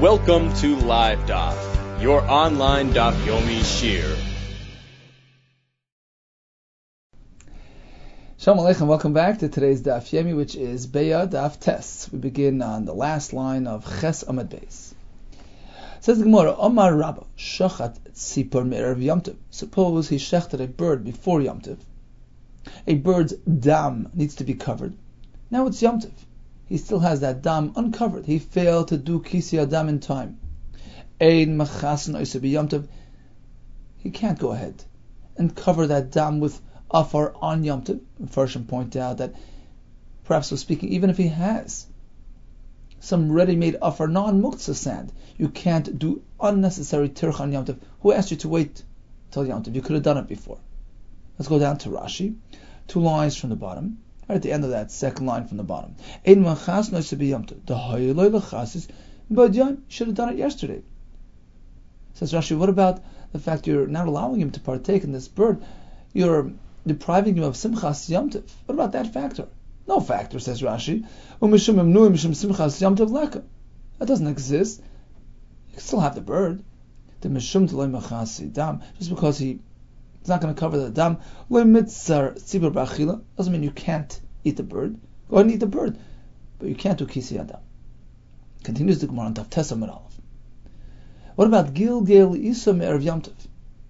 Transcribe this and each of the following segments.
Welcome to Live Daf, your online Daf Yomi Shir. Shalom Aleichem, welcome back to today's Daf Yomi, which is Beya Daf Tes. We begin on the last line of Ches Amud Beis. Says the Gemara, Omar Rabba, Shachat Tzipor Me'erev Yom Tov. Suppose he shechted a bird before Yom Tov. A bird's dam needs to be covered. Now it's Yom Tov. He still has that dam uncovered. He failed to do Kisi Adam in time. Ein Machasen Oiseh B'Yom Tov. He can't go ahead and cover that dam with Afar on Yom Tov. Farshim point out that perhaps we're speaking, even if he has some ready-made Afar non-Muktzah sand, you can't do unnecessary Tirch on Yom Tov. Who asked you to wait till Yom Tov? You could have done it before. Let's go down to Rashi, 2 lines from the bottom. Right at the end of that second line from the bottom. Ein Machasen Oiseh B'Yom Tov. The Hayoloi L'Chasis B'Yom. Should have done it yesterday. Says Rashi, what about the fact you're not allowing him to partake in this bird? You're depriving him of Simchas Yom Tov. What about that factor? No factor, says Rashi. That doesn't exist. You can still have the bird. The Mishum T'loi Machasi Dam. Just because he's not going to cover the dam, doesn't mean you can't eat the bird. Go ahead and eat the bird, but you can't do Kisi Adam. Continues the Gemara on Daf Tes Amud Aleph. What about Gilgal Isa Me'erev Yom Tov?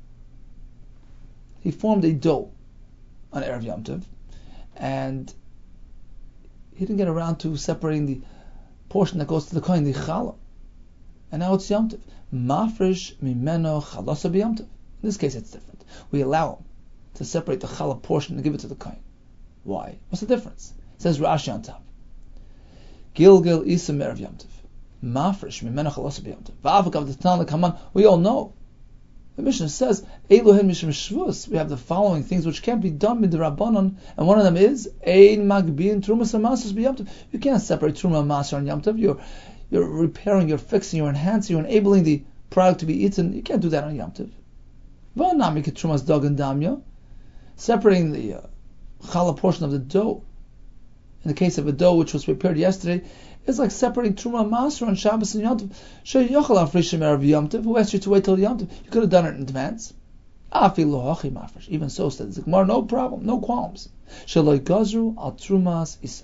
He formed a dough on Erev Yom Tov, and he didn't get around to separating the portion that goes to the kohen, the challah. And now it's Yom Tov. Mafresh mimeno chalasa b'Yom Tov. In this case, it's different. We allow him to separate the challah portion and give it to the kohen. Why? What's the difference? It says Rashi on top. Gilgal Isa Me'erev Yom Tov. Mafresh mimeno chalasa b'Yom Tov. V'avakav d'Tanan l'kaman. We all know. The Mishnah says, Elohim Mishum Shvus. We have the following things which can't be done with the Rabbanon, and one of them is Ein Magbin Trumas Amasos b'Yom Tov. You can't separate Truma and Maser on Yom Tov. You're repairing, you're fixing, you're enhancing, you're enabling the product to be eaten. You can't do that on Yom Tov. V'anamik Trumas Dog and Damya. Separating the challah portion of the dough. In the case of a dough which was prepared yesterday, it's like separating Truma Maser on Shabbos and Yom Tov. Sheyochel Afrishim Erev Yom Tov. Who asked you to wait till Yom Tov? You could have done it in advance. Even so, said the Gemara, no problem, no qualms. Sheloi Gazru al Trumas Isa.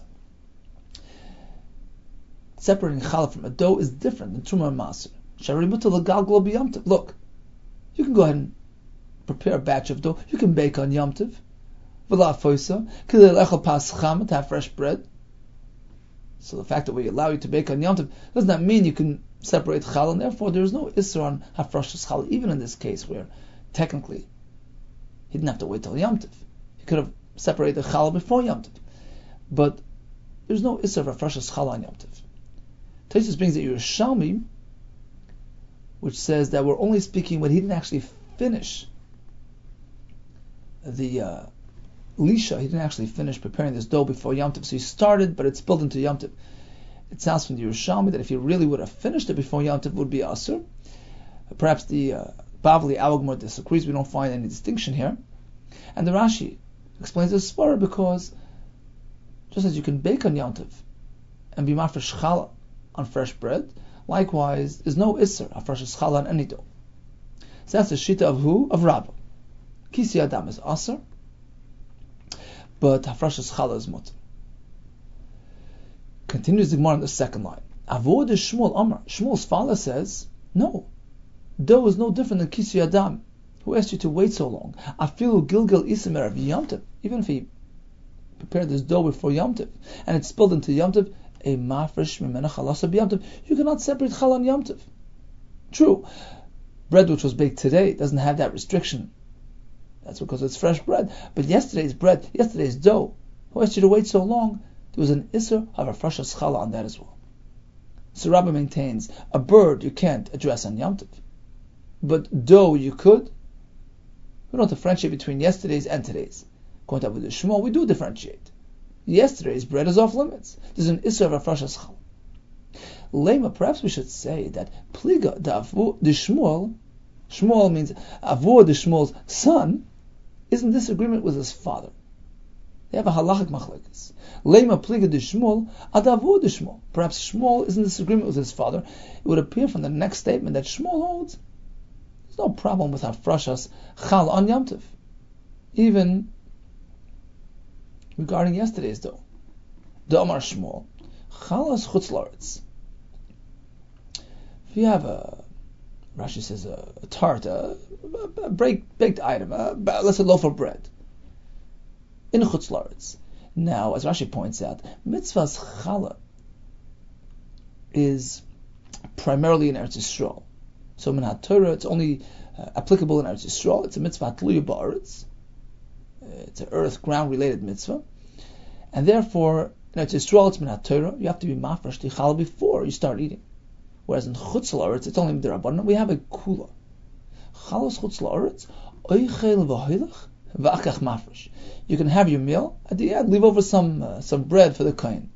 Separating challah from a dough is different than Truma and Maser. Sharimutal Galglo B'Yom Tov. Look, you can go ahead and prepare a batch of dough. You can bake on Yom Tov. V'la foisa k'lei lechol pascham, to have fresh bread. So the fact that we allow you to bake on Yom Tov does not mean you can separate challah, and therefore there is no isser on hafrashas challah, even in this case where technically he didn't have to wait till Yom Tov. He could have separated the challah before Yom Tov. But there's no isser of hafrashas challah on Yom Tov. Tosfos brings the Yerushalmi, which says that we're only speaking when he didn't actually finish the Lisha, he didn't actually finish preparing this dough before Yom Tov, so he started, but it spilled into Yom Tov. It sounds from the Yerushalmi that if he really would have finished it before Yom Tov, it would be Asur. Perhaps the Bavli Awagmor disagrees, we don't find any distinction here. And the Rashi explains this svara because just as you can bake on Yom Tov and be mafresh challah on fresh bread, likewise, there's no Isser of fresh challah on any dough. So that's the shita of who? Of Rabbah. Kisi Adam is Asur, but hafrashas challah is mutter. Continues the Gemara on the second line. Avod Shmuel Amar. Shmuel's father says, no, dough is no different than Kisi Adam. Who asked you to wait so long? Afilu Gilgal Isa Me'erev Yom Tov. Even if he prepared this dough before Yom Tov and it spilled into Yom Tov, a mafresh mimena chalasa b'Yom Tov. You cannot separate challah on Yom Tov. True, bread which was baked today doesn't have that restriction. That's because it's fresh bread. But yesterday's bread, yesterday's dough, who asked you to wait so long? There was an isser of a frashas challah on that as well. So Rabbah maintains, a bird you can't address on Yom Tov, but dough you could. We don't differentiate between yesterday's and today's. According to Abu Shmuel, we do differentiate. Yesterday's bread is off limits. There's an isser of a frashas challah. Lema, perhaps we should say that pliga the Shmuel means Avur the Shmuel's son, is in disagreement with his father. They have a halachic machlekes. Lema pliga de Shmuel, adavu de Shmuel. Perhaps Shmuel is in disagreement with his father. It would appear from the next statement that Shmuel holds there's no problem with hafrashas chal on Yom Tov. Even regarding yesterday's dough. The Omar Shmuel, chalas chutz la'aretz. If you have Rashi says a tart, a baked item, let's say loaf of bread, in chutz la'aretz. Now, as Rashi points out, mitzvah's challah is primarily in Eretz Yisrael. So in HaTorah, it's only applicable in Eretz Yisrael. It's a mitzvah tluya ba'aretz. It's an earth, ground related mitzvah. And therefore, in Eretz Yisrael, it's min HaTorah. You have to be mafresh the challah before you start eating. Whereas in chutz la'aretz, it's only midrabanan. We have a kula. Chalos chutz la'aretz, oichel v'hoilach, v'achach mafresh. You can have your meal, at the end leave over some bread for the kohen.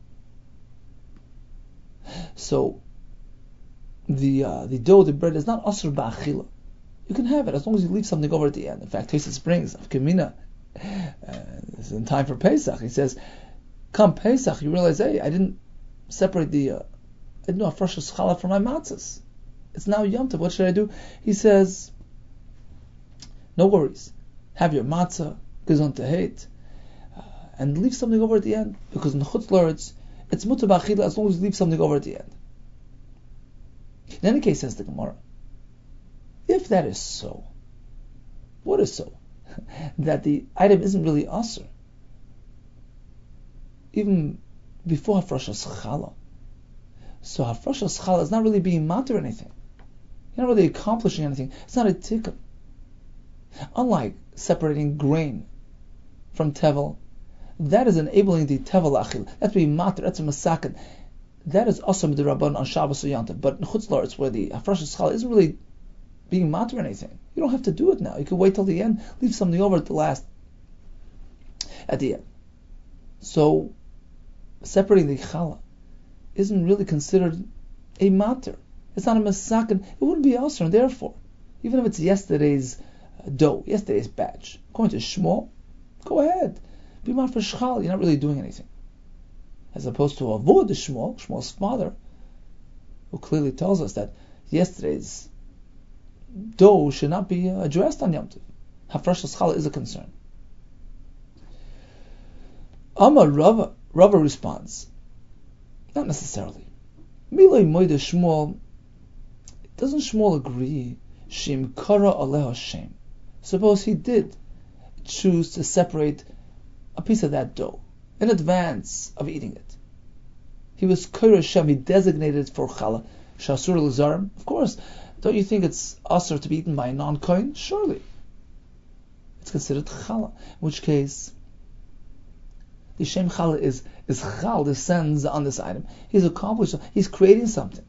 So the dough, the bread is not asr ba'achila. You can have it as long as you leave something over at the end. In fact, Tosfos brings of Kamina. This is in time for Pesach. He says, come Pesach, you realize, hey, I didn't separate I didn't do a fresh challah from my matzahs. It's now Yom Tov. What should I do? He says, no worries. Have your matzah, gesund tehait, and leave something over at the end. Because in the chutz la'aretz, it's mutar b'achila as long as you leave something over at the end. In any case, says the Gemara, if that is so, what is so? That the item isn't really asr, even before hafrashas challah. So hafrashas challah is not really being matter anything. You're not really accomplishing anything. It's not a tikkun. Unlike separating grain from tevel, that is enabling the tevel achil. That's being matter. That's a masakin. That is asr midrabanan on Shabbos or Yom Tov. But in chutz la'aretz, where the hafrashas challah isn't really being matter anything, you don't have to do it now. You can wait till the end, leave something over at the end. So separating the challah isn't really considered a matter. It's not a masakin. It wouldn't be asr, and therefore, even if it's yesterday's dough, yesterday's batch, according to Shmuel, go ahead. Be mafresh chal. You're not really doing anything. As opposed to avoid the Shmuel's father, who clearly tells us that yesterday's dough should not be addressed on Yom Tov. Hafrashas challah is a concern. Amar Rava responds, not necessarily. Milay moide Shmuel, doesn't Shmuel agree? Shim kara aleh Hashem. Suppose he did choose to separate a piece of that dough in advance of eating it. He was kara Hashem. He designated it for challah. Shasur l'zarim. Of course. Don't you think it's asr to be eaten by a non-kohen? Surely. It's considered challah. In which case, the shem challah is chal, descends on this item. He's accomplished, he's creating something.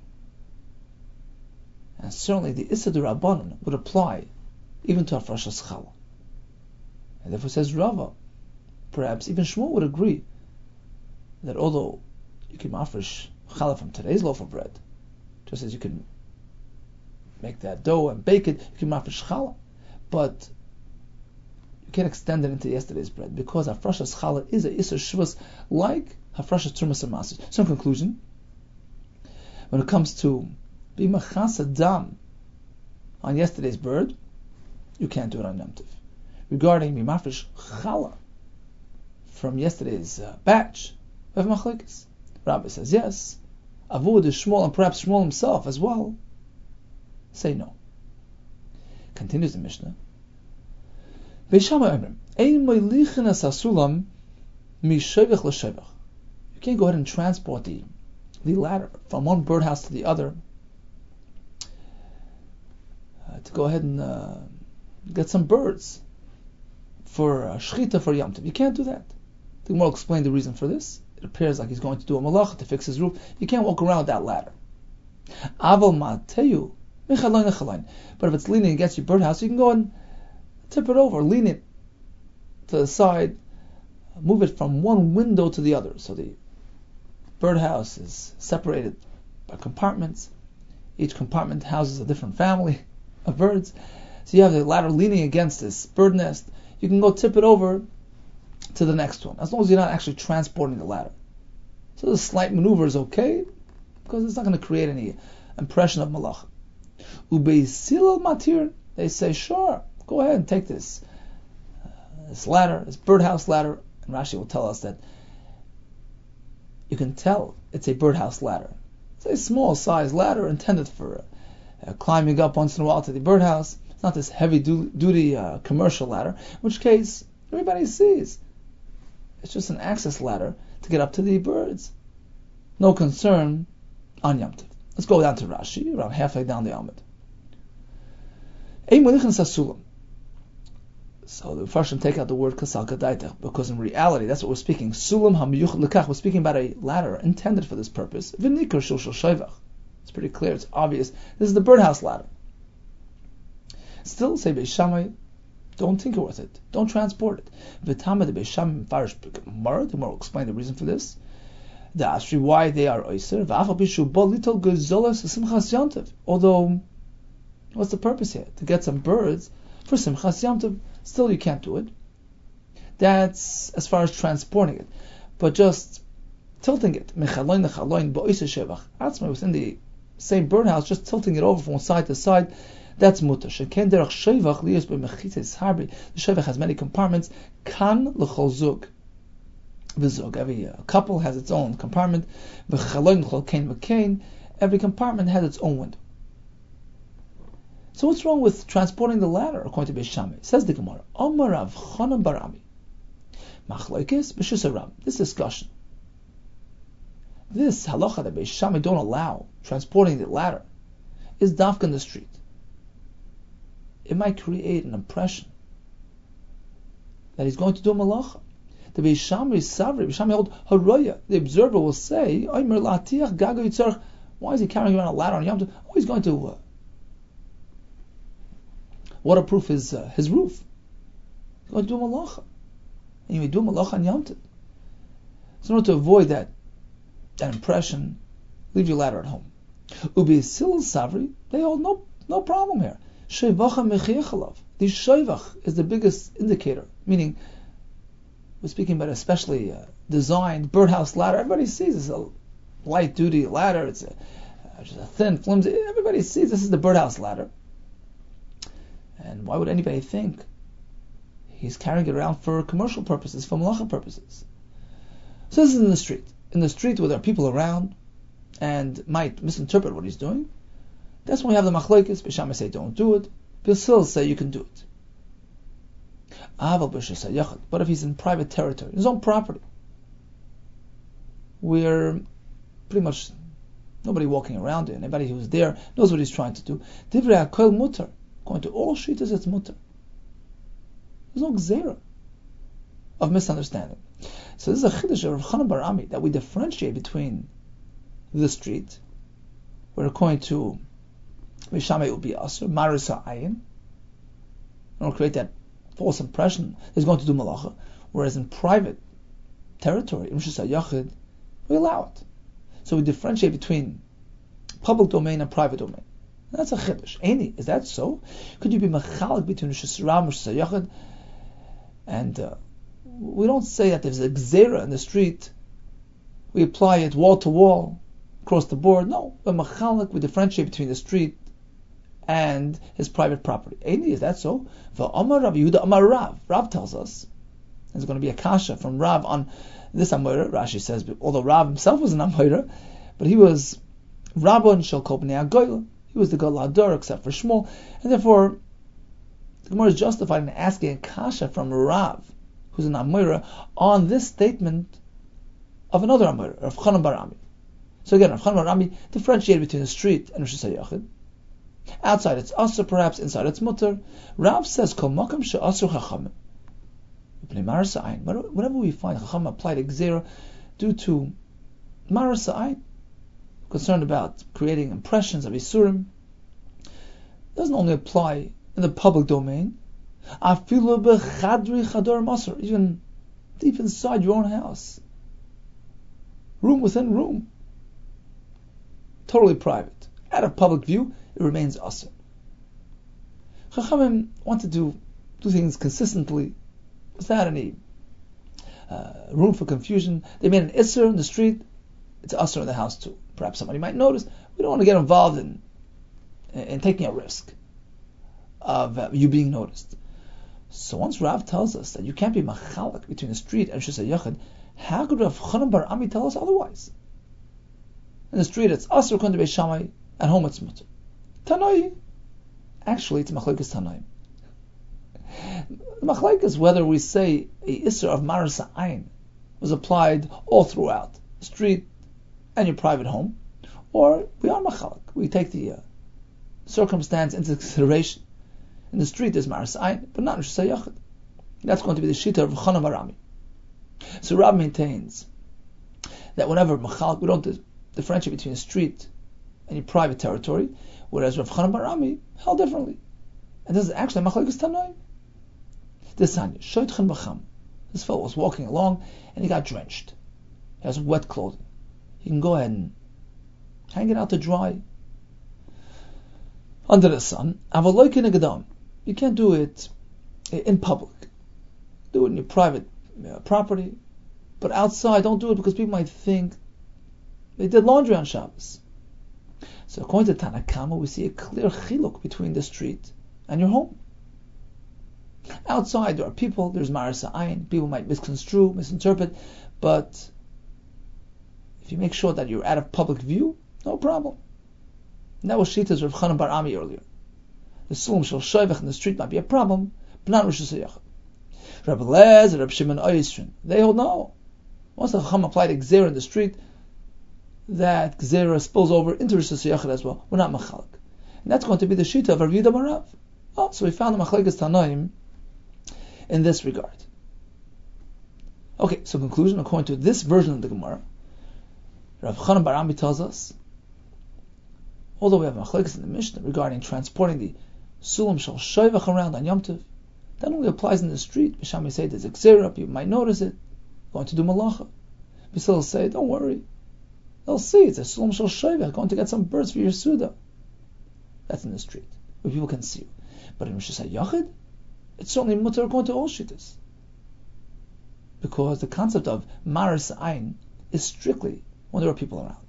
And certainly the issa d'Rabbanan would apply even to hafrashas challah. And therefore says Rava, perhaps even Shmuel would agree that although you can mafresh challah from today's loaf of bread, just as you can make that dough and bake it, you can mafresh challah, but you can't extend it into yesterday's bread because hafrashas challah is a isur shvus like hafrashas trumas and masos. So in conclusion, when it comes to being machasa dam on yesterday's bread, you can't do it on Yom Tov. Regarding mafresh challah from yesterday's batch, we have machlekes. Rabbi says yes. Avud is Shmuel, and perhaps Shmuel himself as well say no. Continues the Mishnah. You can't go ahead and transport the ladder from one birdhouse to the other to go ahead and get some birds for shechita for Yom Tov. You can't do that. The Gemara will explain the reason for this. It appears like he's going to do a malach to fix his roof. You can't walk around with that ladder. Aval mateyu. But if it's leaning against your birdhouse, you can go and tip it over, lean it to the side, move it from one window to the other. So the birdhouse is separated by compartments. Each compartment houses a different family of birds. So you have the ladder leaning against this bird nest. You can go tip it over to the next one, as long as you're not actually transporting the ladder. So the slight maneuver is okay, because it's not going to create any impression of malacha. Ubeisil matir, they say, sure, go ahead and take this ladder, this birdhouse ladder, and Rashi will tell us that you can tell it's a birdhouse ladder. It's a small size ladder intended for climbing up once in a while to the birdhouse. It's not this heavy duty commercial ladder, in which case everybody sees. It's just an access ladder to get up to the birds. No concern on Yom Tov. Let's go down to Rashi, around halfway down the Amud. So the Farshim take out the word kasal kadaitach, because in reality that's what we're speaking. Sulam hamiyuchad lekach. We're speaking about a ladder intended for this purpose. V'nikar shul shayvach. It's pretty clear. It's obvious. This is the birdhouse ladder. Still, say Beis Shammai, don't tinker with it. Don't transport it. V'tamad Beis Shammai farish Gemara. The Gemara will explain the reason for this. The Ashri, why they are oiser. V'afal bishu bo little gezolas simchas yontiv. Although, what's the purpose here? To get some birds for simchas yontiv. Still, you can't do it. That's as far as transporting it. But just tilting it, within the same birdhouse, just tilting it over from side to side, that's mutar. The shevach has many compartments. Kan l'chol zug. Every couple has its own compartment. Every compartment has its own window. So what's wrong with transporting the ladder, according to Beis Shammai? Says the Gemara, Omar Rav Chanan bar Ami, Machlokes b'shus Rab. This discussion, this halacha that Beis Shammai don't allow transporting the ladder, is dafka in the street. It might create an impression that he's going to do a malacha. The Beis Shammai is savri. Beis Shammai hold haroya. The observer will say, Omer latiach gaga yitzarch. Why is he carrying around a ladder on Yom Tov? Oh, he's going to waterproof his roof. He's going to do malacha. And you may do malacha on Yom Tov. So in order to avoid that impression, leave your ladder at home. Ubi sil savri, they hold no problem here. Shevacha mechiachalav. The shevach is the biggest indicator, meaning we're speaking about a specially designed birdhouse ladder. Everybody sees it's a light duty ladder. It's just a thin, flimsy. Everybody sees this is the birdhouse ladder. And why would anybody think he's carrying it around for commercial purposes, for malacha purposes? So this is in the street. In the street where there are people around and might misinterpret what he's doing. That's when we have the machlokes. Beis Shammai say don't do it. Beis say you can do it. But if he's in private territory, his own property, where pretty much nobody walking around it, anybody who's there knows what he's trying to do. Divrei hakol mutar. Going to all shittas, it's mutar. There's no gzera of misunderstanding. So this is a chiddush of Rav Chanan bar Ami, that we differentiate between the street, where according to Beis Shammai it will be asur, maris ha'ayin. Don't create that false impression that he's going to do malacha. Whereas in private territory, in Rishus HaYachid, we allow it. So we differentiate between public domain and private domain. And that's a chiddush. Eini, is that so? Could you be machalik between Rishus Ram and Rishus HaYachid? And we don't say that there's a gzera in the street. We apply it wall to wall, across the board. No, but machalik, we differentiate between the street and his private property. Eini, is that so? V'amar Rav Yehuda Amar Rav. Rav tells us there's going to be a kasha from Rav on this Amoira. Rashi says, although Rav himself was an Amoira, but he was Rabban Shel Kol Bnei HaGoyla. He was the Gadol Hador except for Shmuel, and therefore the Gemara is justified in asking a kasha from Rav, who's an Amoira, on this statement of another Amoira, Rav Chanan bar Ami. So again, Rav Chanan bar Ami differentiated between the street and Rishus HaYachid. Outside it's asur, perhaps inside it's mutar. Rav says, Kol makam she'asur chachamim. Whenever we find chacham applied gzera due to maras ha'ayin, concerned about creating impressions of isurim, doesn't only apply in the public domain. Afilu b'chadri chador masur, even deep inside your own house, room within room, totally private, out of public view, it remains asur. Chachamim want to do things consistently, without any room for confusion. They made an isser in the street, it's usser in the house too. Perhaps somebody might notice. We don't want to get involved in taking a risk of you being noticed. So once Rav tells us that you can't be machalak between the street and Rishus HaYachid, how could Rav Chanan bar Ami tell us otherwise? In the street it's usser according to Beis Shammai, at home it's mutter. Tanoi. Actually, it's machlokes Tanoim. The machlokes is whether we say a isser of maras ayin was applied all throughout the street and your private home, or we are machalak. We take the circumstance into consideration. In the street there's maras ayin, but not in Rishus HaYachid. That's going to be the shita of Chanan bar Ami. So Rab maintains that whenever machalak, we don't differentiate between a street and your private territory, whereas Rav Chanan bar Ami held differently. And this is actually machlokes Tanoim. This Tanya, Shoitchen B'cham. This fellow was walking along and he got drenched. He has wet clothing. He can go ahead and hang it out to dry under the sun. You can't do it in public. Do it in your private property. But outside, don't do it because people might think they did laundry on Shabbos. So according to Tanakama, we see a clear chiluk between the street and your home. Outside there are people, there's maras ayin, people might misconstrue, misinterpret, but if you make sure that you're out of public view, no problem. And that was Shita's Rav Chanan bar Ami earlier. The Sulam Shel Shoivach in the street might be a problem, but not Rishus HaYachid. Rabbi Eliezer, Rabbi Shimon Oyisrin, they hold no. Once the Chacham applied a gzera in the street, that gzera spills over into Rishus HaYachid as well. We're not machalak. And that's going to be the Shita of Rav Yehuda bar Rav. Oh, so we found the machlokes Tanoim in this regard. Okay, so conclusion, according to this version of the Gemara, Rav Chanan bar Ami tells us, although we have machlokes in the Mishnah regarding transporting the Sulam Shel Shoivach around on Yom Tov, that only applies in the street. Beis Shammai say there's a gzera, people might notice it, going to do malacha. Beis Hillel say, don't worry, they'll see it's a Sulam Shel Shoivach, going to get some birds for your Suda. That's in the street, where people can see you. But in Rishus HaYachid, it's certainly mutter according to all shittas. Because the concept of maras ayin is strictly when there are people around.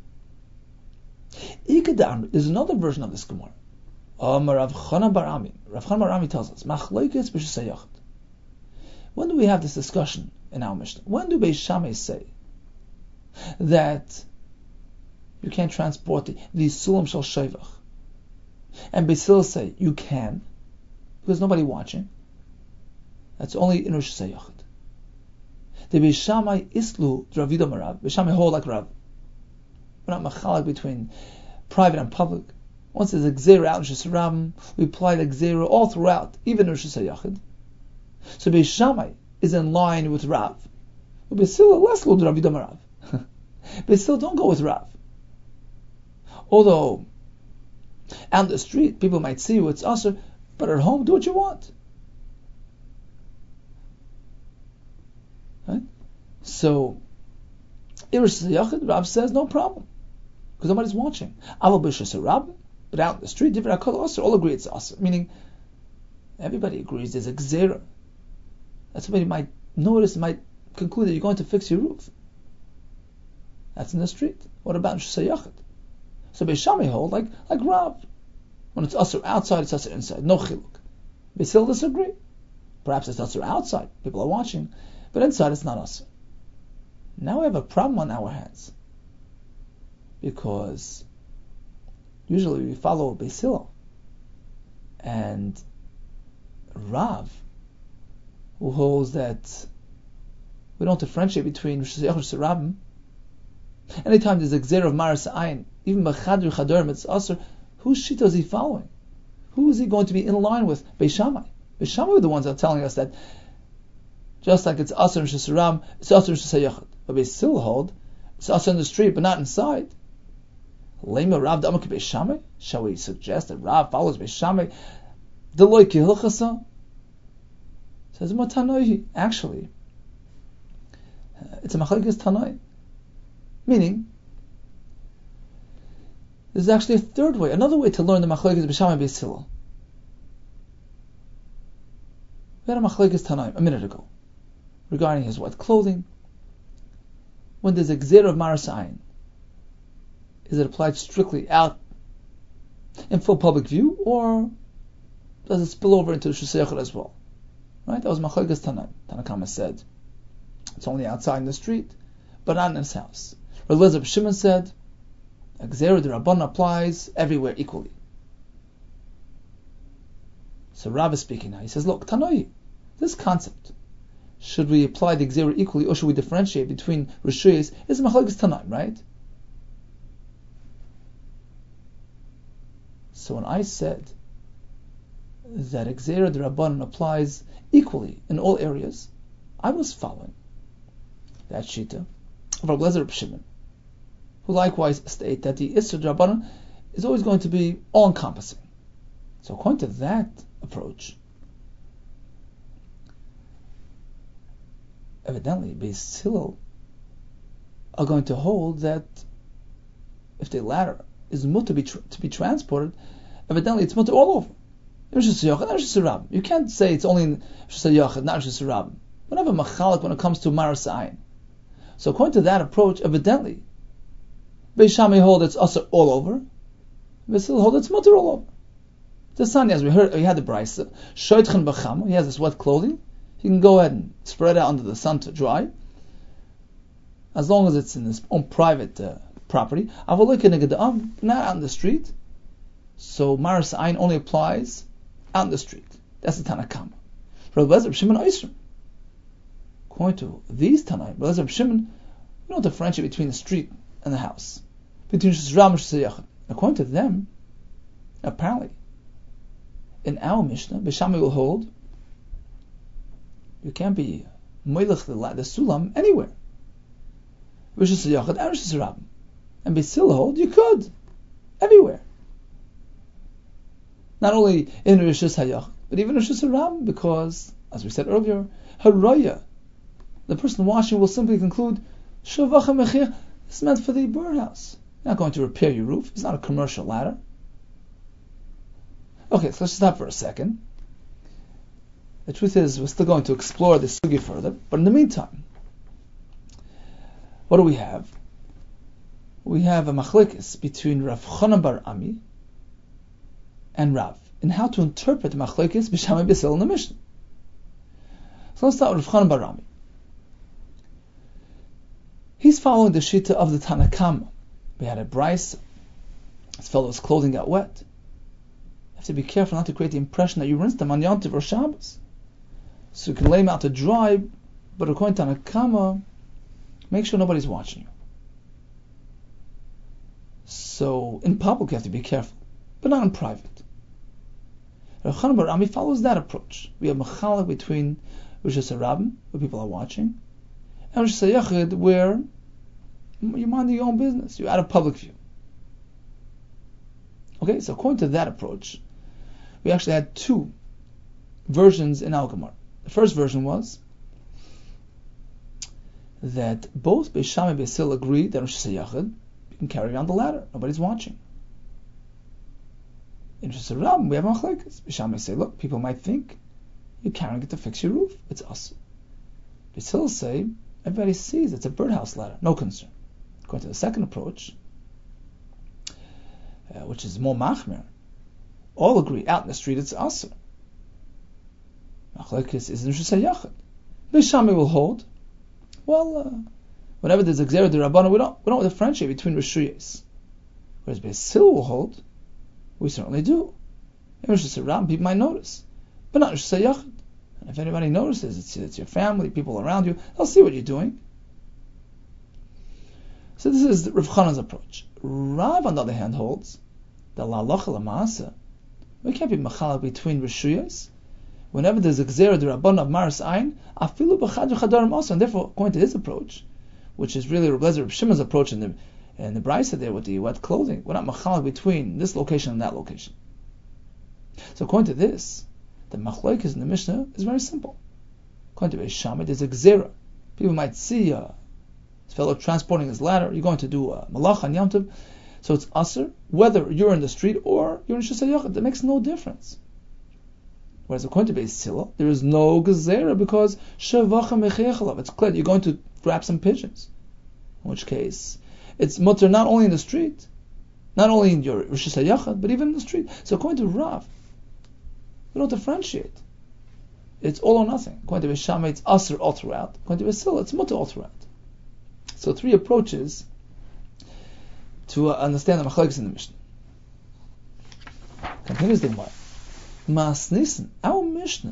There's another version of this Gemara. Rav Chanan bar Ami. Rav Chanan bar Ami tells us, machlokes b'Rishus HaYachid. When do we have this discussion in our Mishnah? When do Beis Shammai say that you can't transport the Sulam Shel Shoivach? And Beis Hillel say you can, because nobody watching. That's only in Rishus HaYachid. The Beis Shammai islu Rav Yehuda bar Rav. Beis Shammai hold like Rav. We're not machalak between private and public. Once there's a gzera out in Rishus Rabbim, we apply the gzera all throughout, even in Rishus HaYachid. So Beis Shammai is in line with Rav. But Beis Hillel, let's go to Rav Yehuda bar Rav. Beis Hillel don't go with Rav. Although out in the street, people might see you, it's usher, but at home, do what you want. Right? So, in Rishus HaYachid, Rav says, no problem, because nobody's watching. Aval b'Rishus HaRabbim, but out in the street, different akol usher, all agree it's usher, meaning everybody agrees there's a gzera. That somebody might notice, might conclude that you're going to fix your roof. That's in the street. What about Rishus HaYachid? So Beis Shammai hold like Rav. When it's usher outside, it's usher inside. No chiluk. Beis Hillel disagree. Perhaps it's usher outside. People are watching. But inside it's not usher. Now we have a problem on our hands. Because usually we follow Beis Hillel. And Rav, who holds that we don't differentiate between Rishus HaYachid and Rishus HaRabbim. Anytime there's a gzera of maras ayin, even b'chadr chadorim, it's usher. Whose shita is he following? Who is he going to be in line with? Beis Shammai. Beis Shammai are the ones that are telling us that just like it's usher in Rishus HaRabbim, it's usher in Rishus HaYachid. But Beis Hillel hold it's usher in the street, but not inside. Lema Rav d'Amak Beis Shammai. Shall we suggest that Rav follows Beis Shammai? Deloy kihilchasa says Matanoihi. Actually, it's a machlokes Tanoim. Meaning, there's actually a third way, another way to learn the machlokes Beis Shammai and Beis Hillel. We had a machlokes Tanaim a minute ago. regarding his wet clothing. When there's a gzera of maras ayin, is it applied strictly out in full public view, or does it spill over into the shusayachid as well? Right? That was machlokes Tanaim. Tanakama said it's only outside in the street, but not in his house. Rav Eliezer Shimon said a gzera d'Rabbanan applies everywhere equally. So Rav is speaking now. He says, look, Tanoi, this concept, should we apply the gzera equally, or should we differentiate between reshuyos? Is machlokes Tanaim, right? So when I said that a gzera d'Rabbanan applies equally in all areas, I was following that shita of Rav Eliezer Shimon, who likewise state that the Isser d'Rabbanan is always going to be all-encompassing. So according to that approach, evidently Beis Hillel are going to hold that if the ladder is mutter to be transported, evidently it's mutter all over. You can't say it's only in Shusayachid, not Shusarabim. Whenever machalik when it comes to maras ayin. So according to that approach, evidently, Beis Shammai hold it's usher all over. Beis Hillel hold it's mutter all over. The Sani, as we heard, we had the brisa, shoytchen b'chama, he has this wet clothing, he can go ahead and spread it out under the sun to dry, as long as it's in his own private property. Not out in the street. So maras ayin only applies out in the street. That's the Tanakama. Rav Eliezer Shimon Oisrim. According to these Tanaim, Rav Eliezer Shimon, we don't differentiate between the street and the house, between Shusram and Shusayachid. According to them, apparently, in our Mishnah, Beis Shammai will hold you can't be moilech the sulam anywhere. Shusayachid and Shusarabim. And Beis Hillel hold you could everywhere. Not only in Rishus Hayach, but even in Rishus Harabim, because, as we said earlier, Haraya, the person washing will simply conclude, Shavacha Mechir, it's meant for the birdhouse. You're not going to repair your roof. It's not a commercial ladder. Okay, so let's stop for a second. The truth is, we're still going to explore this sugi further, but in the meantime, what do we have? We have a machlekes between Rav Chanan bar Ami and Rav in how to interpret the machlekes Beis Shammai Beis Hillel in the Mishnah. So let's start with Rav Chanan bar Ami. He's following the shita of the Tanakama. We had a brisa. This fellow's clothing got wet. You have to be careful not to create the impression that you rinsed them on Yom Tov or Shabbos. So you can lay them out to dry, but according to Tanakama, make sure nobody's watching you. So in public you have to be careful, but not in private. Rav Chanan bar Ami follows that approach. We have mechalek between Rishus Harabim, where people are watching, and Rishus Hayachid, where you're minding your own business, you're out of public view. Okay, so according to that approach, we actually had two versions in Al Gemara. The first version was that both Beis Shammai and Beis Hillel agreed that Rishus Hayachid you can carry around the ladder, nobody's watching. In Rishus Harabim, we have machlekes. Beis Shammai say, look, people might think you're carrying it to fix your roof. It's us. Beis Hillel say, everybody sees it's a birdhouse ladder, no concern. According to the second approach, which is more machmir, all agree out in the street it's aser. Machlekes is in Rishus Hayachid. Beis Shammai will hold, well, whenever there's a gzera d'Rabbanan, we don't differentiate between reshuyos. Whereas Beis Hillel will hold, we certainly do. In Rishus Harabim, people might notice, but not Rishus Hayachid. And if anybody notices, it's your family, people around you, they'll see what you're doing. So this is Rav Chanan's approach. Rav, on the other hand, holds that la'alacha l'maaseh, we can't be machalak between reshuyos. Whenever there's a gzera d'Rabbanan of maras ayin, afilu b'chad v'chadarim also, and therefore, according to his approach, which is really Rav Eliezer Shimon's approach in the brisa there with the wet clothing, we're not machalak between this location and that location. So according to this, the machlokes in the Mishnah is very simple. According to Beis Shammai, there's a gzera. People might see this fellow transporting his ladder. You're going to do a malach on Yom Tov, so it's aser whether you're in the street or you're in Shus Hayachid. That makes no difference. Whereas according to Beis Hillel, there is no gezerah because shevacha mechechalav. It's clear you're going to grab some pigeons. In which case, it's mutter not only in the street, not only in your Rosh Hashanah, but even in the street. So according to Rav, we don't differentiate. It's all or nothing. According to Beis Shammai, it's asr all throughout. According to Beis Hillel, it's mutter all throughout. So three approaches to understand the machlokes in the Mishnah. Continues the Gemara. Mas Nisan, our Mishnah,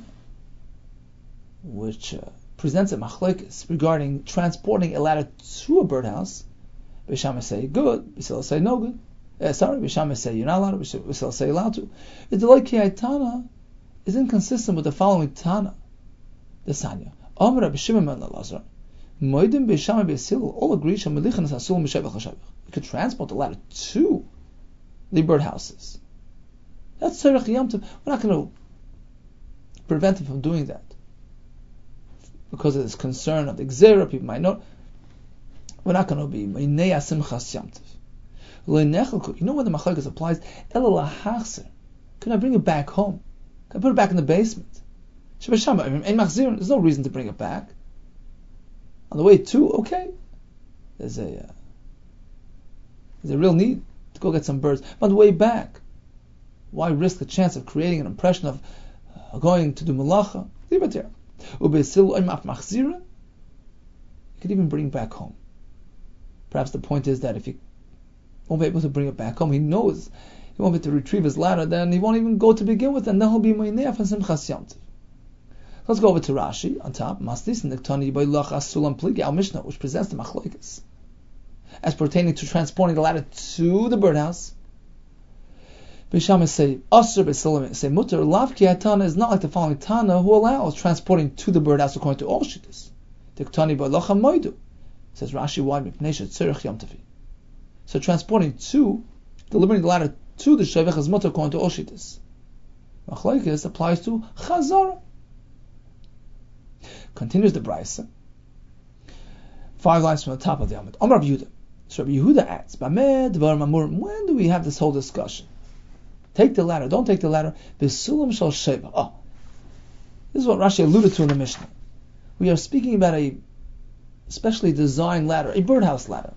which presents a machlokes regarding transporting a ladder to a birdhouse, Beis Shammai say good, Beis Hillel say no good. Beis Shammai say you're not allowed to, Beis Hillel say allowed to. It's like Tana is inconsistent with the following Tana. The Sanya. Amar Rabbi Shimon ben Elazar. Moedim Beis Shammai Beis Hillel all agree Shamelichan is asul m'shevach l'shavach. You could transport the ladder to the birdhouses. That's Tzorech Yom Tov. We're not going to prevent him from doing that because of this concern of the Gzera. People might know. We're not going to be Meinei Simchas Yom Tov. You know when the machlokes applies? Ela lahachzer. Can I bring it back home? Can I put it back in the basement? There's no reason to bring it back. On the way to, okay, there's a real need to go get some birds. But on the way back, why risk the chance of creating an impression of going to do malacha? Leave it there. You could even bring it back home. Perhaps the point is that if he won't be able to bring it back home, he knows he won't be able to retrieve his ladder, then he won't even go to begin with, and then he'll be meinei and simchas yom tov. Let's go over to Rashi on top. Masnis Niktani Bailach Asulam Pligi, our Mishnah, which presents the machlokes as pertaining to transporting the ladder to the birdhouse. Beis Shammai say Asr, Beis Hillel say Mutter. Lavki Tana is not like the following Tana who allows transporting to the birdhouse according to all shittas. Niktani Bailach Moidu, says Rashi. Why? Tzorech Yom Tov. So transporting to, delivering the ladder to the shevach is mutter according to all shittas. Machlokes applies to Chazara. Continues the Brisa. 5 lines from the top of the Amud. Amar Rabbi Yehuda. So Rabbi Yehuda adds, when do we have this whole discussion? Take the ladder, don't take the ladder. B'sulam shel sheva. Oh, this is what Rashi alluded to in the Mishnah. We are speaking about a specially designed ladder, a birdhouse ladder.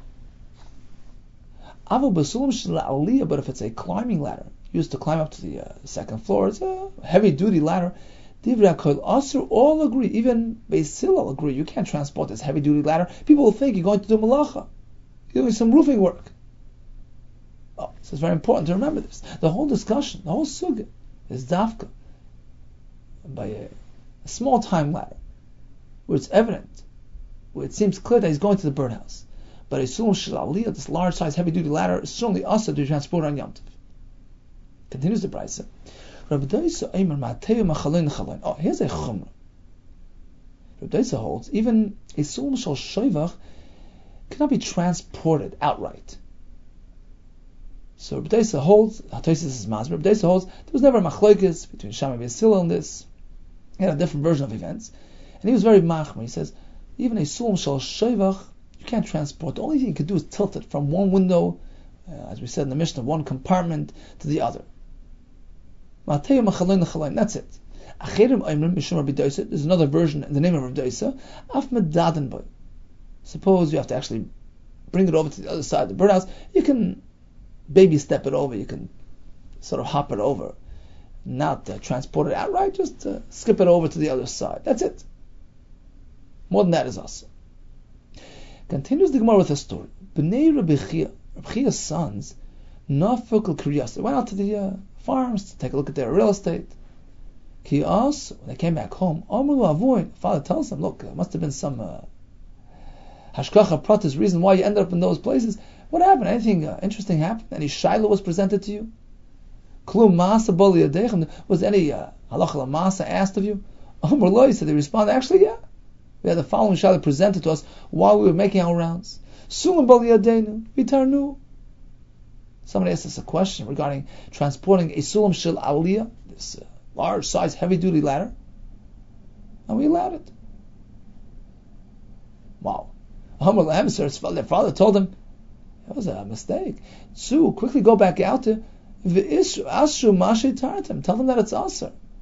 Avo b'sulam shel aliyah, but if it's a climbing ladder, used to climb up to the second floor, it's a heavy-duty ladder. Divrei HaKol Asur all agree, even Beis Hillel agree, you can't transport this heavy-duty ladder. People will think you're going to do malacha. You're doing some roofing work. Oh, so it's very important to remember this. The whole discussion, the whole sugya, is dafka by a small time ladder, where it's evident, where it seems clear that he's going to the birdhouse. But a sulam shel aliyah, this large-sized heavy-duty ladder, is certainly also to transport on Yom Tov. Continues the Brisa. Oh, here's a chumrah. Rabbi Daisa holds even a sulam shel shevach cannot be transported outright. So Rabbi Daisa holds, Rabbi Daisa holds, there was never a machlokes between Shammai and Beis Hillel on this. He had a different version of events, and he was very machmir. He says even a sulam shel shevach you can't transport. The only thing you can do is tilt it from one window, as we said in the Mishnah, one compartment to the other. That's it. There's another version in the name of Rabbi Daisa. Suppose you have to actually bring it over to the other side of the birdhouse. You can baby step it over. You can sort of hop it over, not transport it outright. Just skip it over to the other side. That's it. More than that is us. Continues the Gemara with a story. Bnei Rabbi Chia's sons, nafuk al-kiryas. They went out to the farms to take a look at their real estate. Kias, when they came back home, father tells them, look, there must have been some hashkacha pratis reason why you ended up in those places. What happened? Anything interesting happened? Any shaila was presented to you? Klum masa bali yadechem. Was any halacha masa asked of you? Amar lo, said they responded, actually, yeah. We had the following shaila presented to us while we were making our rounds. Sulam bali yadeinu vitarnu. Somebody asked us a question regarding transporting a sulam shel aliyah, this large-sized, heavy-duty ladder, and we allowed it. Wow. Their father told them, that was a mistake. So quickly go back out to Asru Mashi Tartem. Tell them that it's Asr.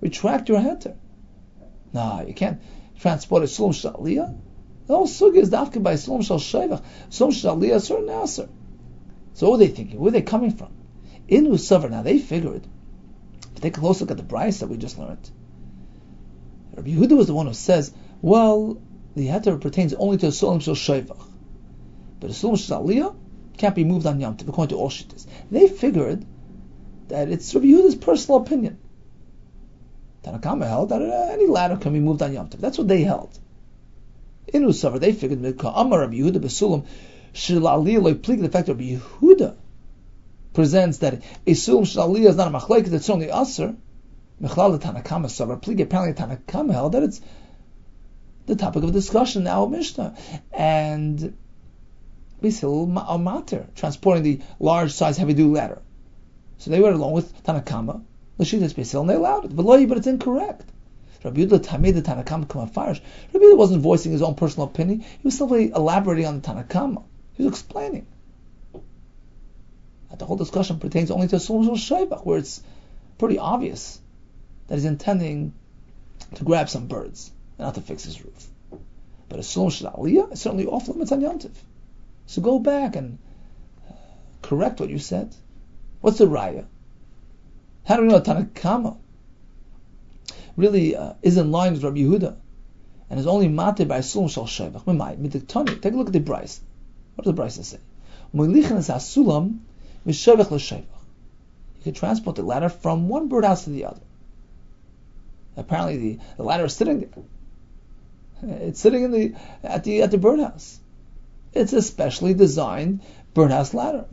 retract your heter. No, you can't transport a sulam shel aliyah. The whole sugi is dafka by sulam shel shevach. Sulam shel aliyah is certain aser. So what are they thinking? Where are they coming from? In Usavar, now they figured, if you take a close look at the Bryce that we just learned, Rabbi Yehuda was the one who says, well, the heter pertains only to a sulam shel shevach, but a sulam shel aliyah can't be moved on Yom Tov according to all shittas. They figured that it's Rabbi Yehuda's personal opinion. Tanakama held that any ladder can be moved on Yom Tov. That's what they held. In Usavar, they figured Amar Rabbi Yehuda b'sulam shel aliyah lo pligi. The fact that Rabbi Yehuda presents that a sulam shel aliyah is not a machlekes, it's only aser. Mechlal Tanakama Savar pligi. Apparently, Tanakama held that it's the topic of discussion in our Mishnah, and basically a matter transporting the large size heavy duty ladder. So they went along with Tanakama. L'shitas Beisil, and they allowed it. But it's incorrect. Rabbi Yehuda Tamid the Tanakama Kamafarish. Rabbi Yehuda wasn't voicing his own personal opinion. He was simply elaborating on the Tanakama. He was explaining that the whole discussion pertains only to Sulam Shel Shevach, where it's pretty obvious that he's intending to grab some birds and not to fix his roof. But a Sulam Shel Aliyah is certainly off limits on Yom Tov. So go back and correct what you said. What's the raya? How do we know Tanakama really is in line with Rabbi Yehuda and is only mated by Sulam Shel Shevach? Take a look at the Bryce. What does the Bryce say? Sulam Mishevach l'Shevach. You can transport the ladder from one birdhouse to the other. Apparently, the ladder is sitting there. It's sitting at the birdhouse. It's a specially designed birdhouse ladder.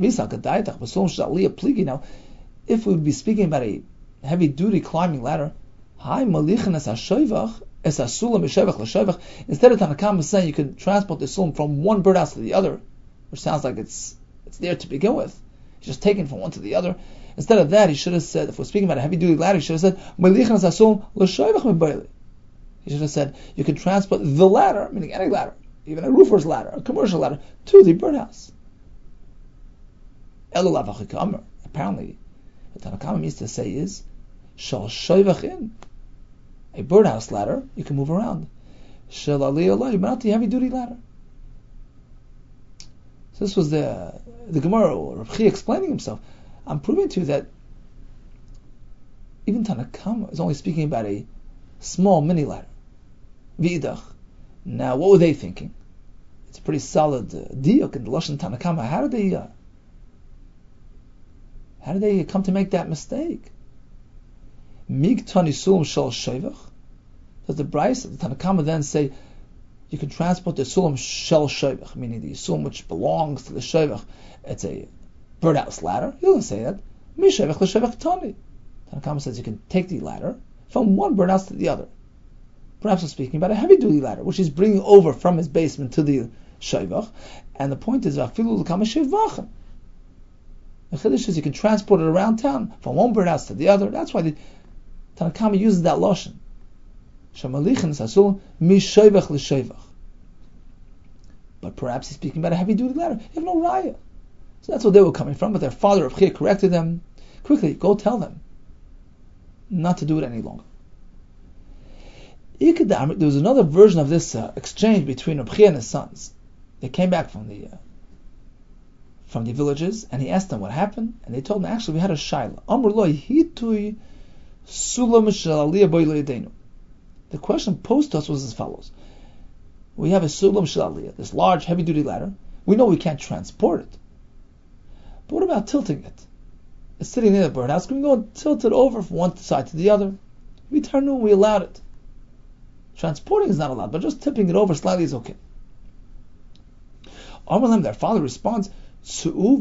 Now, if we would be speaking about a heavy-duty climbing ladder, instead of Tanakama saying you can transport the sulam from one birdhouse to the other, which sounds like it's there to begin with, it's just taken from one to the other. Instead of that, he should have said, if we're speaking about a heavy-duty ladder, he should have said, he should have said, you can transport the ladder, meaning any ladder, even a roofer's ladder, a commercial ladder, to the birdhouse. Apparently, what Tanakama means to say is, Shal Shevach in. A birdhouse ladder, you can move around. Shal Aliyah Allah, but not the heavy-duty ladder. So this was the Gemara, or Rav Chia explaining himself. I'm proving to you that even Tanakama is only speaking about a small mini ladder. V'idach. Now, what were they thinking? It's a pretty solid diuk in the Lashon Tanakama. How did they come to make that mistake? Mig tani sulam shel shevach. Does the Bryce, the Tanakama, then say you can transport the sulam shel shevach, meaning the sulam which belongs to the shevach? It's a birdhouse ladder. He doesn't say that. Mi shevach l'shevach tani. Tanakama says you can take the ladder from one birdhouse to the other. Perhaps we're speaking about a heavy-duty ladder, which he's bringing over from his basement to the shevach. And the point is, afilu l'kama shevachim. The chiddush is you can transport it around town from one birdhouse to the other. That's why the Tanakama uses that lashon. Shemalichin sasul mishevach l'shevach. But perhaps he's speaking about a heavy-duty ladder. You have no raya. So that's where they were coming from. But their father Rav Chia corrected them. Quickly, go tell them not to do it any longer. There was another version of this exchange between Rav Chia and his sons. They came back from the villages, and he asked them what happened, and they told him, actually, we had a shaila. Amr lo hitui sulam shel aliyah bo l'yadenu. The question posed to us was as follows. We have a sulam shel aliyah, this large, heavy-duty ladder. We know we can't transport it. But what about tilting it? It's sitting near the birdhouse. Can we go and tilt it over from one side to the other? We allowed it. Transporting is not allowed, but just tipping it over slightly is okay. Amr, their father responds, go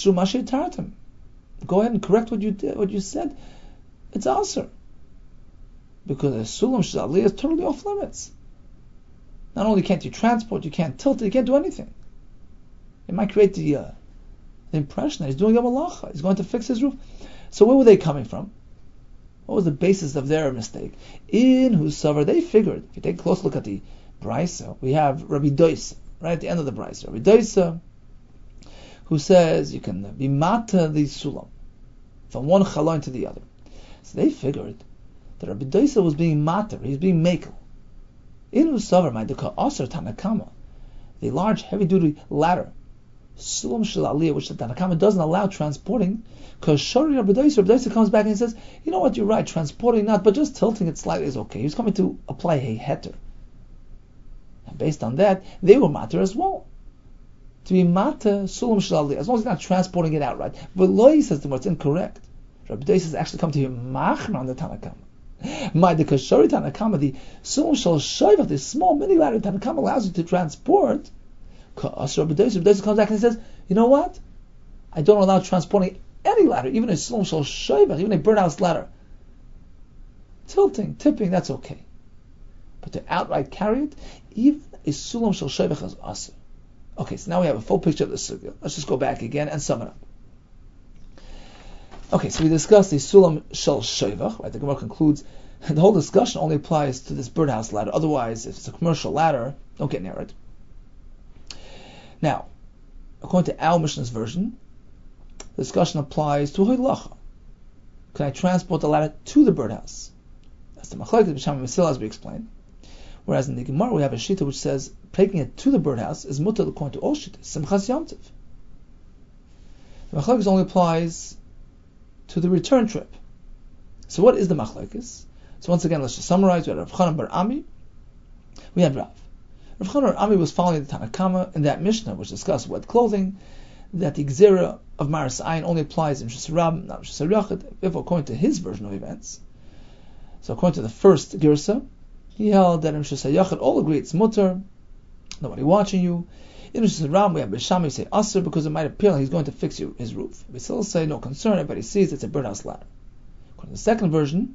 ahead and correct what you said. It's aser. Because a sulam shel aliyah is totally off limits. Not only can't you transport, you can't tilt it, you can't do anything. It might create the impression that he's doing a malacha. He's going to fix his roof. So where were they coming from? What was the basis of their mistake? In Husavar, they figured, if you take a close look at the Brisa, we have Rabbi Doisa, right at the end of the Brisa. Rabbi Doisa, who says you can be mata the sulam from one chalon to the other. So they figured that Rabbi Doisa was being mater, he's being makel. In Usavar, my deka aser Tanakama, the large heavy-duty ladder, Sulam Shel Aliyah, which the Tanakama doesn't allow transporting, because Shari Rabbi Doisa comes back and he says, you know what, you're right, transporting not, but just tilting it slightly is okay. He's coming to apply a heter. And based on that, they were mater as well. To be mater Sulam Shel Aliyah, as long as he's not transporting it outright. But Loi says to him, it's incorrect. Rabbi Doisa has actually come to be machmer on the Tanakama. My the Kashari Tanakama, the Sulam Shel Shoivach, the small mini ladder Tanakama allows you to transport. Rabbi Doisa comes back and says, you know what? I don't allow transporting any ladder, even a Sulam Shel Shoivach, even a birdhouse ladder. Tilting, tipping, that's okay. But to outright carry it, even a Sulam Shel Shoivach is asur. Okay, so now we have a full picture of the sugya. Let's just go back again and sum it up. Okay, so we discussed the Sulam Shel Shoivach, right? The Gemara concludes, the whole discussion only applies to this birdhouse ladder. Otherwise, if it's a commercial ladder, don't get near it. Now, according to our Mishnah's version, the discussion applies to Hoylacha. Can I transport the ladder to the birdhouse? That's the Machlekes B'Sham and Mesil, as we explained. Whereas in the Gemara we have a shita which says taking it to the birdhouse is mutter according to all shita, Simchas Yom Tov. The Machlekes only applies to the return trip. So what is the Machlekes? So once again, let's just summarize. We had Rav Chanan bar Ami. We had Rav. Rav Chanan bar Ami was following the Tanakama in that Mishnah which discussed wet clothing, that the Gzera of Maras Ayin only applies in Shus Rab, not Shus Yachid, if according to his version of events. So according to the first Girsa, he held that in Shus Yachid all agree it's mutter, nobody watching you. In Shus Rab we have Bishami say Asr because it might appear like he's going to fix his roof. We still say no concern, everybody sees it's a birdhouse ladder. According to the second version,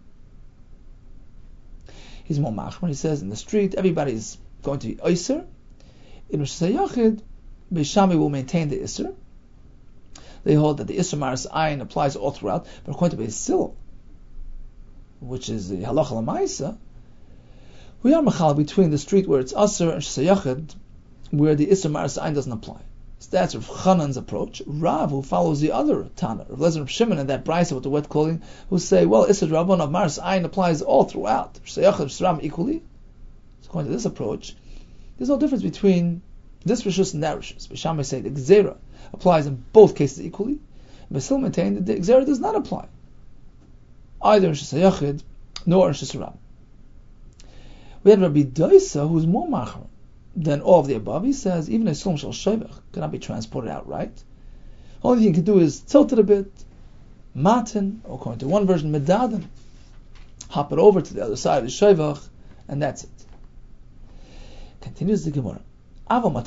he's more machmer. He says in the street everybody's going to be Oyser. In Shus Yachid, Bishami will maintain the Isser. They hold that the Isser Maras Ayin applies all throughout, but according to Beisil, which is the Halacha L'Maisa, we are machal between the street where it's Asr and Shus Yachid, where the Isser Maras Ayin doesn't apply. So that's Rav Chanan's approach. Rav, who follows the other Tana, Rav Lezer and Shimon and that Brisa with the wet clothing, who say, well, Isser Rabban of Maras Ayin applies all throughout, Shus Yachid and Shus Rab equally. So according to this approach, there's no difference between this Rishus and that Rishus. B'Shamai say the Gzera applies in both cases equally. Basil maintained that the Gzera does not apply either in Shus Yachid nor in Shus Rab. We had Rabbi Doisa, who's more machmer than all of the above. He says even a Sulam Shel Shoivach cannot be transported outright. Only thing you can do is tilt it a bit, matin, or according to one version, medaden, hop it over to the other side of the Shoivach, and that's it. Continues the Gemara. Go back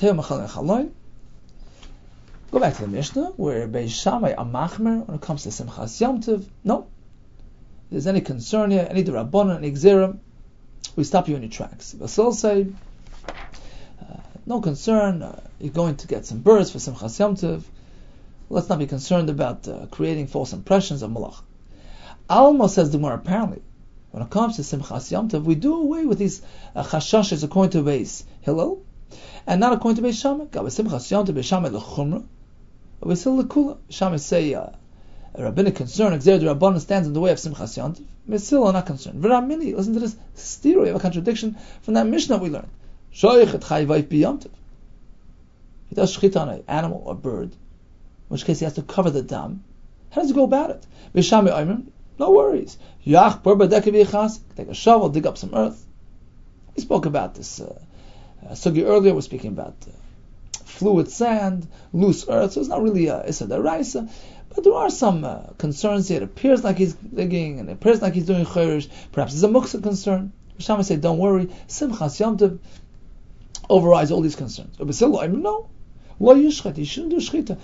to the Mishnah, where Beis Shammai are machmer when it comes to Simchas Yom Tov. No. If there's any concern here, any D'Rabbanan, any Gzera, we stop you in your tracks. Basil say, no concern, you're going to get some birds for Simchas Yom Tov. Let's not be concerned about creating false impressions of Malach. Alma says the more apparently, when it comes to Simchas Yom Tov, we do away with these chashashes according to Beis Hillel, and not according to Beis Shammai. Simchas Yom Tov, Beis Shammai l'chumra, but Beis Hillel l'kula. Shammai say a rabbinic concern, Gzera D'Rabbanan stands in the way of Simchas Yom Tov. Beis Hillel are not concerned. V'ramini, listen to this stira, we have a contradiction from that Mishnah we learned. Shoyichet chayvayt b'Yom Tov. He does shchita on an animal or bird, in which case he has to cover the dam. How does he go about it? Beis Shammai Omer, no worries. Yach burba dekav, take a shovel, dig up some earth. We spoke about this sugi earlier. We're speaking about fluid sand, loose earth. So it's not really Issa Daraisa, but there are some concerns here. It appears like he's digging, and it appears like he's doing chayrish. Perhaps it's a muksa concern. Shammai say, don't worry. Simchas Yom Tov overrides all these concerns. No. He shouldn't do shchita.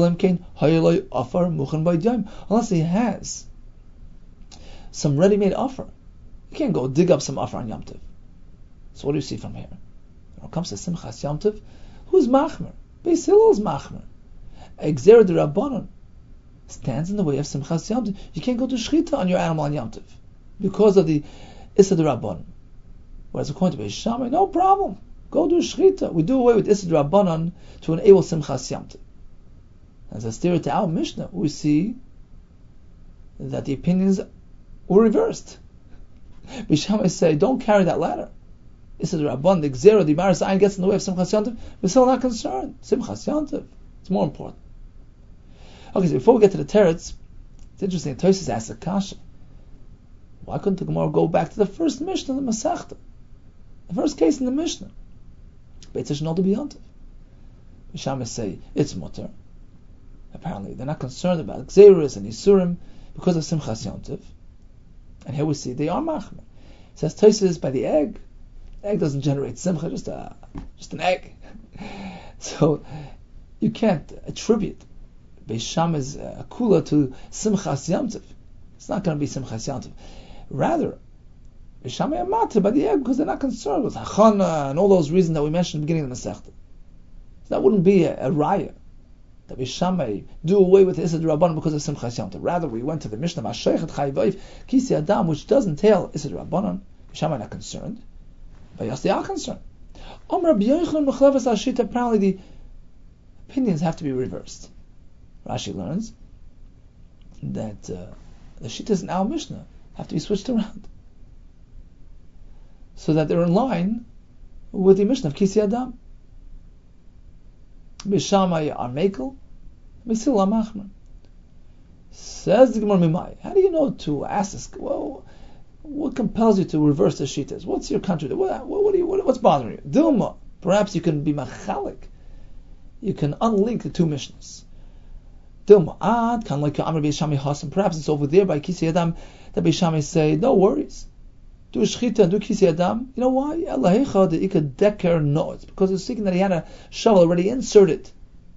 Unless he has some ready-made offer. You can't go dig up some offer on Yom Tov. So what do you see from here? When it comes to Simchas Yom Tov, who's machmer? Beis Hillel is machmer. Gzera D'Rabbanan stands in the way of Simchas Yom Tov. You can't go to shchita on your animal on Yom Tov because of the Issa D'Rabbanan. Whereas according to Beis Shammai, no problem. Go do shchita. We do away with Issa D'Rabbanan to enable Simchas Yom Tov. As a stira to our Mishnah, we see that the opinions were reversed. Bishamai say, don't carry that ladder. This is Rabban, the Gzera, the Maris Ayin gets in the way of Simchas Yontif. We're still not concerned. Simchas Yontif. It's more important. Okay, so before we get to the teretz, it's interesting. Tosfos asks a kasha. Why couldn't the Gemara go back to the first Mishnah, the Masechta? The first case in the Mishnah. Beit Hashanah to be Yontif. Bishamai say, it's mutter. Apparently, they're not concerned about Gzeras and Yisurim because of Simchas Yontif. And here we see they are machmer. It says Tosfos by the egg. The egg doesn't generate simcha, just an egg. So you can't attribute Beis Shammai's akula to Simchas Yontif. It's not going to be Simchas Yontif. Rather, Beis Shammai are matter by the egg because they're not concerned with hachana and all those reasons that we mentioned at the beginning of the Masechta. So that wouldn't be a raya that Beis Shammai do away with Issur Rabbanan because of Simchas Yontif. Rather, we went to the Mishnah Masheichet Chayvayv Kisi Adam, which doesn't tell Issur Rabbanan. Beis Shammai are not concerned, but yes, they are concerned. Apparently, the opinions have to be reversed. Rashi learns that the Shittas in our Mishnah have to be switched around so that they're in line with the Mishnah of Kisi Adam. Beis Shammai are mekel, Beis Hillel are machmer. Says the Gemara Mimai. How do you know to ask this? Well, what compels you to reverse the shittas? What's your contradiction? What's bothering you? Dilma. Perhaps you can be machalik. You can unlink the two Mishnahs. Dilma ad kan like Amar Beis Shammai Hasan. Perhaps it's over there by Kisi Adam that Beis Shammai say, no worries. Do shchita and do Kisi Adam. You know why? Elahecha the ikad deker no. It's because it's thinking that he had a shovel already inserted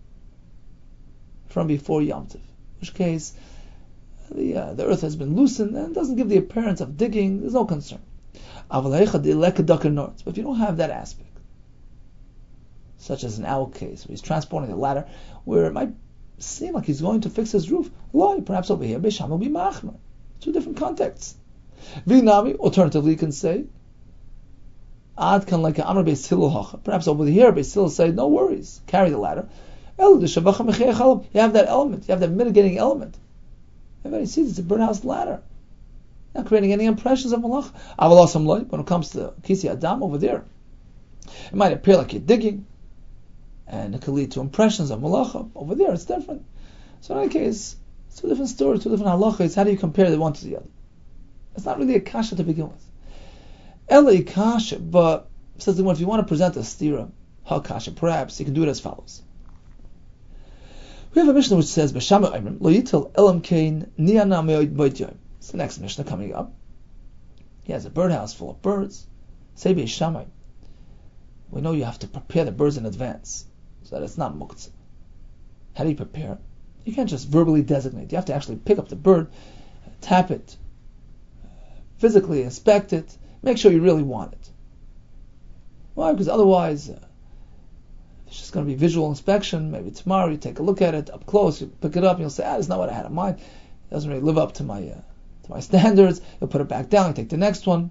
from before Yom Tov. In which case, the earth has been loosened and doesn't give the appearance of digging. There's no concern. But if you don't have that aspect, such as in our case, where he's transporting a ladder, where it might seem like he's going to fix his roof, why? Perhaps over here, Beis Shammai will be machmer. Two different contexts. Vinami, alternatively, you can say, Ad kan like Amar Beis Hillel hacha. Perhaps over here, Beis Hillel say, no worries, carry the ladder. You have that element, you have that mitigating element. Everybody sees it's a birdhouse ladder. Not creating any impressions of malach. When it comes to Kisi Adam over there, it might appear like you're digging, and it could lead to impressions of malacha. Over there, it's different. So in any case, it's two different stories, two different halachas. How do you compare the one to the other? It's not really a kasha to begin with. Ela kasha, but says the one, if you want to present a stira, ha kasha, perhaps you can do it as follows. We have a Mishnah which says, B'Shamai Oimrim, Lo Yitel Elam Kain Niyana Me'od Boit Yoim. It's the next Mishnah coming up. He has a birdhouse full of birds. Say Beis Shammai, we know you have to prepare the birds in advance, so that it's not muktzah. How do you prepare? You can't just verbally designate. You have to actually pick up the bird, tap it, physically inspect it, make sure you really want it. Why? Because otherwise, it's just going to be visual inspection. Maybe tomorrow you take a look at it up close, you pick it up, and you'll say, that's not what I had in mind. It doesn't really live up to my standards. You'll put it back down, you take the next one.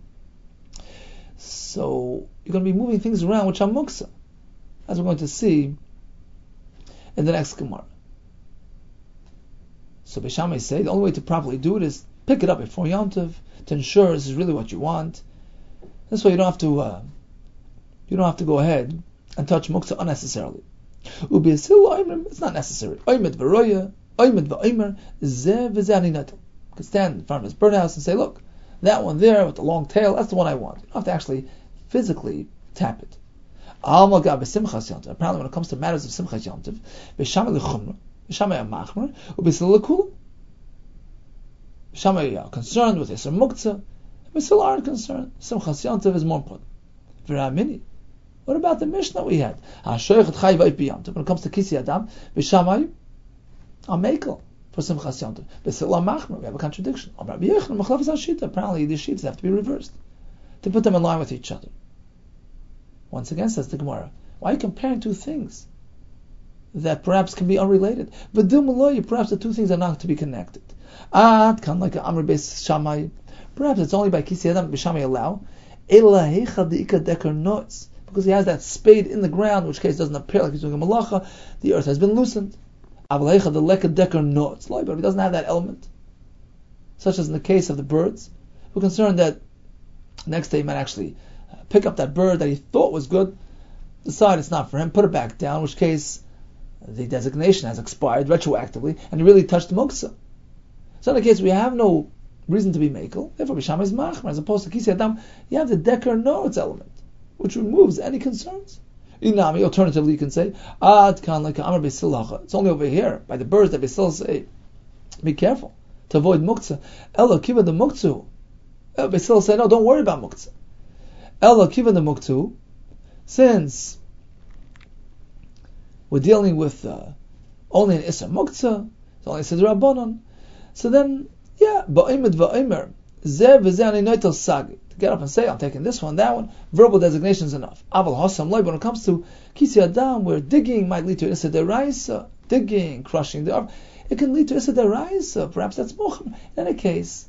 So you're going to be moving things around which are muksa, as we're going to see in the next Gemara. So Beis Shammai say the only way to properly do it is pick it up before Yom Tov to ensure this is really what you want. This way you don't have to go ahead and touch muksa unnecessarily. It's not necessary. You can stand in front of his birdhouse and say, look, that one there with the long tail, that's the one I want. You don't have to actually physically tap it. Apparently when it comes to matters of Simchas Yom Tov, Beis Shammai are machmer, Beis Hillel lekula. Beis Shammai are concerned with Issur Muktzah, Beis Hillel aren't concerned. Simchas Yom Tov is more important. V'ramini. What about the Mishnah we had? When it comes to Kisi Adam, Beis Shammai are mekel for Simchas Yom Tov. Beis Hillel are machmer. We have a contradiction. Apparently the sheets have to be reversed to put them in line with each other. Once again, says the Gemara, why are you comparing two things that perhaps can be unrelated? But perhaps the two things are not to be connected. Perhaps it's only by Kisi Adam Beis Shammai allow. Because he has that spade in the ground, in which case it doesn't appear like he's doing a malacha. The earth has been loosened. But if he doesn't have that element, such as in the case of the birds, we're concerned that Next day he might actually pick up that bird that he thought was good, decide it's not for him, put it back down, in which case the designation has expired retroactively, and he really touched the muktzah. So in the case we have no reason to be makel, therefore Bishama is machmer, as opposed to Kisi Adam, you have the deker noritz element, which removes any concerns. Inami, alternatively you can say, Ad kan like Amar Besilacha, it's only over here, by the birds that Besil say, be careful, to avoid muktzah. Ella kiva the muktzah. Besil say, no, don't worry about muktzah. Ella kiva the muktzah, since we're dealing with only an Issa Muktzah, it's only Sidra Rabbanon, so then, yeah, Ba'imid Va'imir, Zeh V'zeh Ani Noitel Sagi, to get up and say, I'm taking this one, that one, verbal designation is enough. Aval Hossam Loy, when it comes to Kisi Adam, where digging might lead to Issa Deraisa, digging, crushing the earth, it can lead to Issa Deraisa, perhaps that's Mocham. In any case,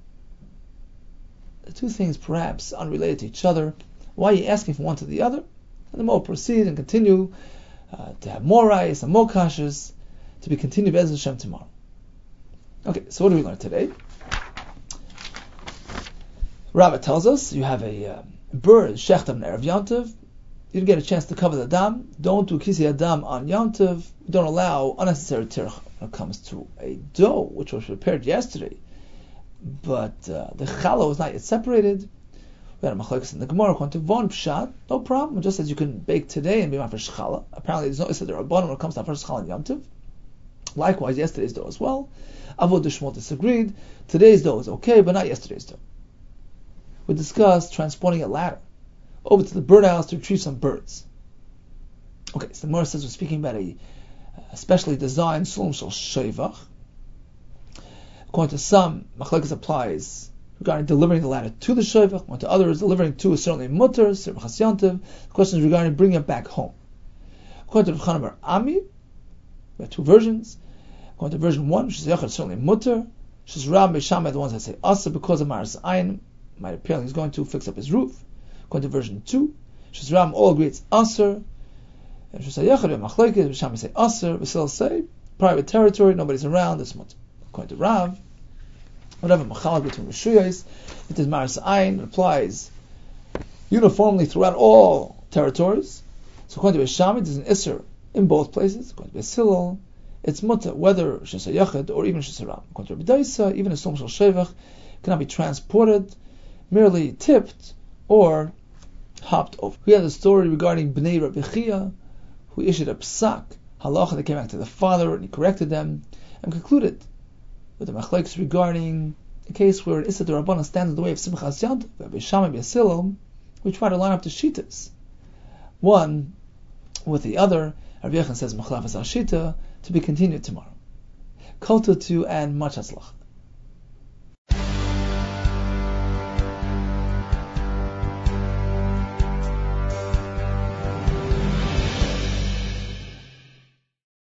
the two things perhaps unrelated to each other. Why are you asking from one to the other? And the more proceed and continue to have more rice and more kashas to be continued Be'ez Hashem tomorrow. Okay, so what do we learn today? Rabbah tells us you have a bird, Shechtav and Erev Yantiv. You didn't get a chance to cover the dam. Don't do Kisi Adam on Yantiv. Don't allow unnecessary tirch when it comes to a dough, which was prepared yesterday. But the challah was not yet separated. We had a machlokes in the Gemara according to Von Pshat, no problem. Just as you can bake today and be my first challah. Apparently, there's no Issa D'Rabbanan when it comes to our first challah and Yom Tov. Likewise, yesterday's dough as well. Avod Shmuel disagreed. Today's dough is okay, but not yesterday's dough. We discussed transporting a ladder over to the birdhouse to retrieve some birds. Okay, so the Gemara says we're speaking about a specially designed Sulam Shel Shevach. According to some, machlokes applies regarding delivering the ladder to the shevach, according to others, delivering to is certainly mutter, Sirchas Yantiv. The question is regarding bringing it back home. According to Chanan Bar Ami, we have two versions. According to version 1, Shizayach is certainly mutter. Shizram Beishamai, the ones that say asa because of Maras Ayin, might appear he's going to fix up his roof. According to version 2, Shizram all agree it's aser. And Shizayach and Machlekes, Beishamai say aser, Basil say private territory, nobody's around, it's mutter. According to Rav, whatever machalak between Rishuyos, it is Maras Ayin, it applies uniformly throughout all territories. So according to Beishamai, there's an Isser in both places. According to Beis Hillel, it's mutter whether Shesa Yachid or even Shesa Ram. According to Rabbi Daisa, even a Sulam Shel Shevach cannot be transported, merely tipped or hopped over. We had a story regarding Bnei Rabbi Chia, who issued a psak, halacha, they came back to the father and he corrected them, and concluded with the machlekes regarding a case where Issa D'Rabbanan stands in the way of Simchas Yantiv, Rabbi Shammai Beis Hillel, we try to line up the shitas, one with the other. Rabbi Yechon says Machlafas Ashita to be continued tomorrow. Kol Tutu and much hatzlach.